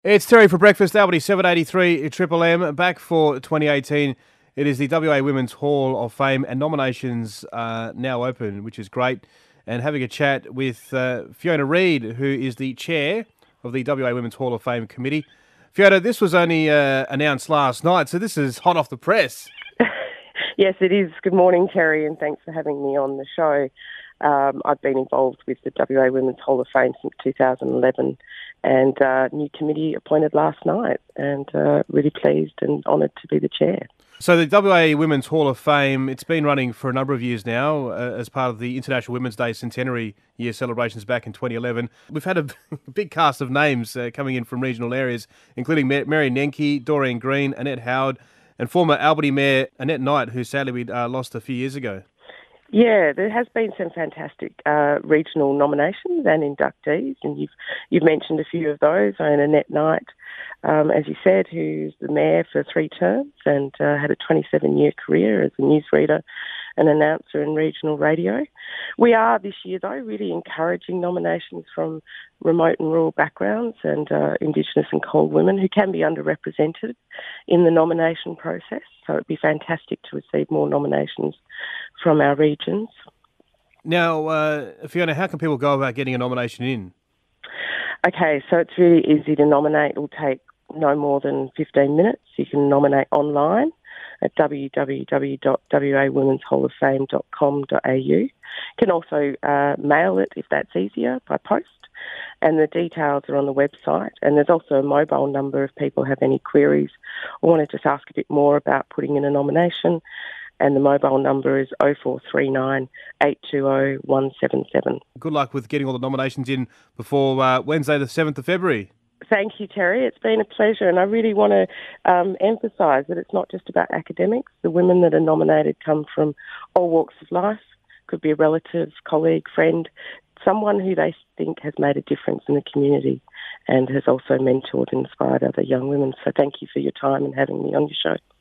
It's Terry for breakfast, Albany 783 Triple M, back for 2018. It is the WA Women's Hall of Fame and nominations are now open, which is great. And having a chat with Fiona Reid, who is the chair of the WA Women's Hall of Fame committee. Fiona, this was only announced last night, so this is hot off the press. Yes, it is. Good morning, Terry, and thanks for having me on the show. I've been involved with the WA Women's Hall of Fame since 2011 and new committee appointed last night, and really pleased and honoured to be the chair. So the WA Women's Hall of Fame, it's been running for a number of years now as part of the International Women's Day Centenary Year celebrations back in 2011. We've had a big cast of names coming in from regional areas, including Mary Nenke, Doreen Green, Annette Howard, and former Albany Mayor Annette Knight, who sadly we lost a few years ago. Yeah, there has been some fantastic regional nominations and inductees, and you've mentioned a few of those. And Annette Knight, as you said, who's the mayor for 3 terms and had a 27-year career as a newsreader and announcer in regional radio. We are this year, though, really encouraging nominations from remote and rural backgrounds and Indigenous and coal women who can be underrepresented in the nomination process. So it'd be fantastic to receive more nominations from our regions. Now, Fiona, how can people go about getting a nomination in? Okay, so it's really easy to nominate. It will take no more than 15 minutes. You can nominate online at www.wawomen'shalloffame.com.au. You can also mail it if that's easier, by post. And the details are on the website. And there's also a mobile number if people have any queries or want to just ask a bit more about putting in a nomination. And the mobile number is 0439 820 177. Good luck with getting all the nominations in before Wednesday the 7th of February. Thank you, Terry. It's been a pleasure, and I really want to emphasise that it's not just about academics. The women that are nominated come from all walks of life. Could be a relative, colleague, friend, someone who they think has made a difference in the community and has also mentored and inspired other young women. So thank you for your time and having me on your show.